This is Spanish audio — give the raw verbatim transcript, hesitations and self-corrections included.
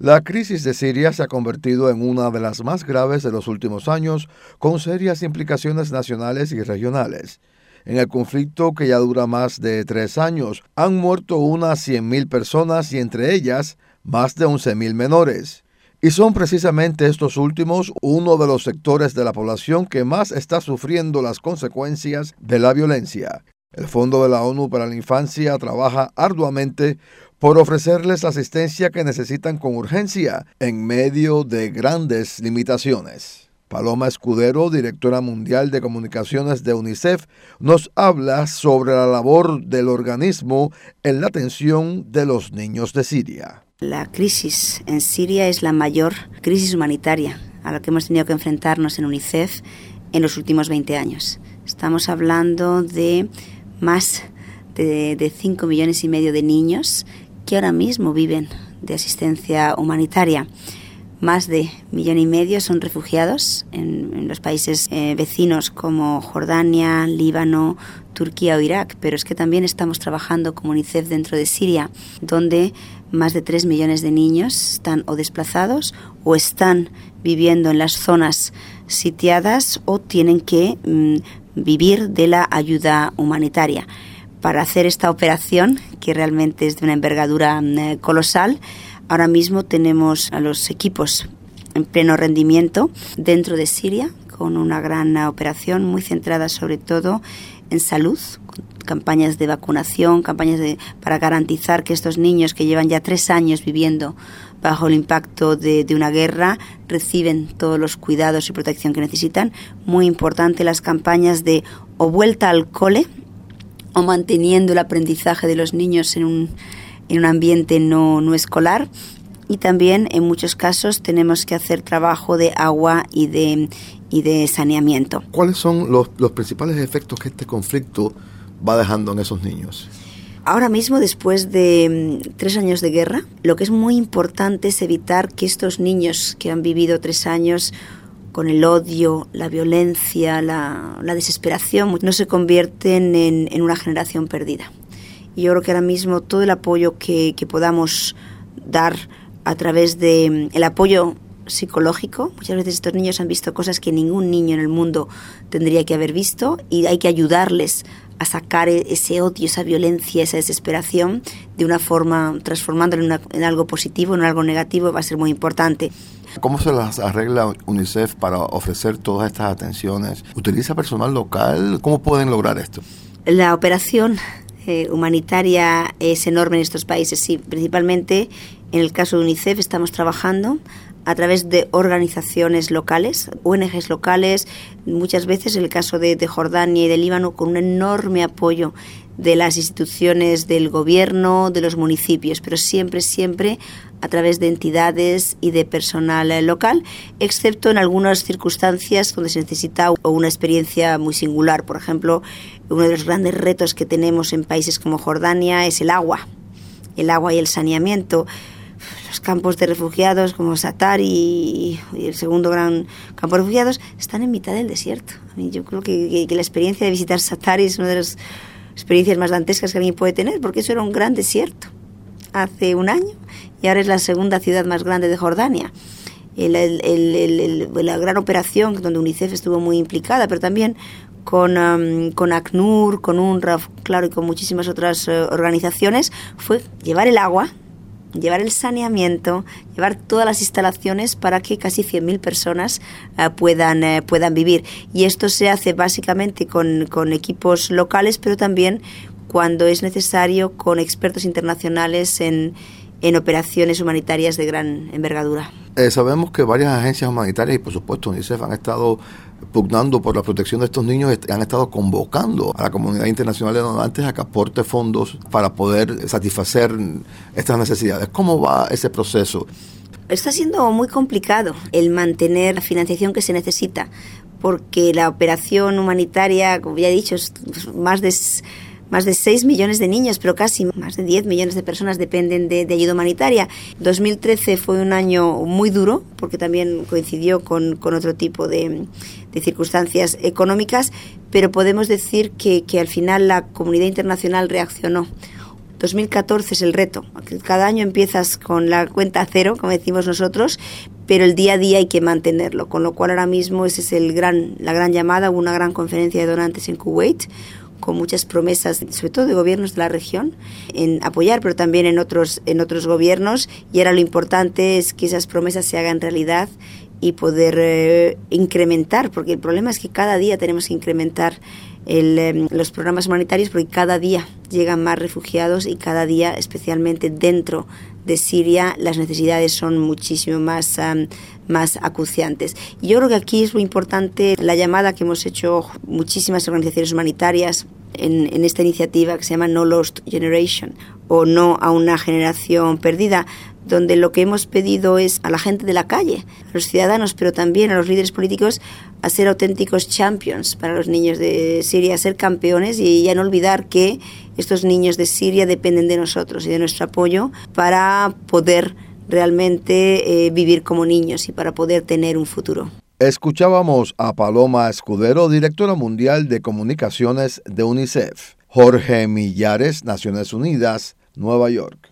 La crisis de Siria se ha convertido en una de las más graves de los últimos años, con serias implicaciones nacionales y regionales. En el conflicto, que ya dura más de tres años, han muerto unas cien mil personas y entre ellas más de once mil menores. Y son precisamente estos últimos uno de los sectores de la población que más está sufriendo las consecuencias de la violencia. El Fondo de la ONU para la Infancia trabaja arduamente por ofrecerles la asistencia que necesitan con urgencia en medio de grandes limitaciones. Paloma Escudero, directora mundial de comunicaciones de UNICEF, nos habla sobre la labor del organismo en la atención de los niños de Siria. La crisis en Siria es la mayor crisis humanitaria a la que hemos tenido que enfrentarnos en UNICEF en los últimos veinte años. Estamos hablando de más de, de cinco millones y medio de niños que ahora mismo viven de asistencia humanitaria. Más de millón y medio son refugiados en, en los países eh, vecinos como Jordania, Líbano, Turquía o Irak, pero es que también estamos trabajando como UNICEF dentro de Siria, donde más de tres millones de niños están o desplazados o están viviendo en las zonas sitiadas o tienen que mm, vivir de la ayuda humanitaria. Para hacer esta operación, que realmente es de una envergadura eh, colosal, ahora mismo tenemos a los equipos en pleno rendimiento dentro de Siria, con una gran operación muy centrada sobre todo en salud, campañas de vacunación, campañas de, para garantizar que estos niños que llevan ya tres años viviendo bajo el impacto de, de una guerra reciben todos los cuidados y protección que necesitan. Muy importante las campañas de o vuelta al cole o manteniendo el aprendizaje de los niños en un, en un ambiente no, no escolar. Y también en muchos casos tenemos que hacer trabajo de agua y de, y de saneamiento. ¿Cuáles son los, los principales efectos que este conflicto va dejando en esos niños? Ahora mismo, después de mm, tres años de guerra, lo que es muy importante es evitar que estos niños que han vivido tres años con el odio, la violencia, la, la desesperación, no se convierten en, en una generación perdida. Y yo creo que ahora mismo todo el apoyo que, que podamos dar a través de el apoyo psicológico, muchas veces estos niños han visto cosas que ningún niño en el mundo tendría que haber visto y hay que ayudarles a sacar ese odio, esa violencia, esa desesperación de una forma, transformándolo en, una, en algo positivo, en algo negativo, va a ser muy importante. ¿Cómo se las arregla UNICEF para ofrecer todas estas atenciones? ¿Utiliza personal local? ¿Cómo pueden lograr esto? La operación eh, humanitaria es enorme en estos países, sí, principalmente en el caso de UNICEF estamos trabajando a través de organizaciones locales, O N Ges locales, muchas veces en el caso de, de Jordania y de Líbano, con un enorme apoyo de las instituciones del gobierno, de los municipios, pero siempre, siempre a través de entidades y de personal local, excepto en algunas circunstancias donde se necesita una experiencia muy singular. Por ejemplo, uno de los grandes retos que tenemos en países como Jordania es el agua, el agua y el saneamiento. Los campos de refugiados como Satar y, y el segundo gran campo de refugiados están en mitad del desierto. A mí yo creo que, que, que la experiencia de visitar Satar es una de las experiencias más dantescas que alguien puede tener, porque eso era un gran desierto hace un año y ahora es la segunda ciudad más grande de Jordania. El, el, el, el, el, la gran operación donde UNICEF estuvo muy implicada, pero también con, um, con ACNUR, con UNRWA, claro, y con muchísimas otras uh, organizaciones, fue llevar el agua, llevar el saneamiento, llevar todas las instalaciones para que casi cien mil personas uh, puedan, uh, puedan vivir. Y esto se hace básicamente con, con equipos locales, pero también cuando es necesario con expertos internacionales en, en operaciones humanitarias de gran envergadura. Eh, sabemos que varias agencias humanitarias y por supuesto UNICEF han estado pugnando por la protección de estos niños, han estado convocando a la comunidad internacional de donantes a que aporte fondos para poder satisfacer estas necesidades. ¿Cómo va ese proceso? Está siendo muy complicado el mantener la financiación que se necesita, porque la operación humanitaria, como ya he dicho, es más de... Más de seis millones de niños, pero casi más de diez millones de personas dependen de, de ayuda humanitaria. dos mil trece fue un año muy duro, porque también coincidió con, con otro tipo de, de circunstancias económicas, pero podemos decir que, que al final la comunidad internacional reaccionó. dos mil catorce es el reto. Cada año empiezas con la cuenta cero, como decimos nosotros, pero el día a día hay que mantenerlo, con lo cual ahora mismo esa es el gran, la gran llamada. Hubo una gran conferencia de donantes en Kuwait, con muchas promesas, sobre todo de gobiernos de la región, en apoyar, pero también en otros, en otros gobiernos, y ahora lo importante es que esas promesas se hagan realidad y poder eh, incrementar, porque el problema es que cada día tenemos que incrementar el, eh, los programas humanitarios, porque cada día llegan más refugiados y cada día, especialmente dentro de Siria, las necesidades son muchísimo más, um, más acuciantes. Y yo creo que aquí es muy importante la llamada que hemos hecho muchísimas organizaciones humanitarias en, en esta iniciativa que se llama No Lost Generation, o no a una generación perdida, donde lo que hemos pedido es a la gente de la calle, a los ciudadanos, pero también a los líderes políticos, a ser auténticos champions para los niños de Siria, a ser campeones, y ya no olvidar que estos niños de Siria dependen de nosotros y de nuestro apoyo para poder realmente eh, vivir como niños y para poder tener un futuro. Escuchábamos a Paloma Escudero, directora mundial de comunicaciones de UNICEF. Jorge Millares, Naciones Unidas, Nueva York.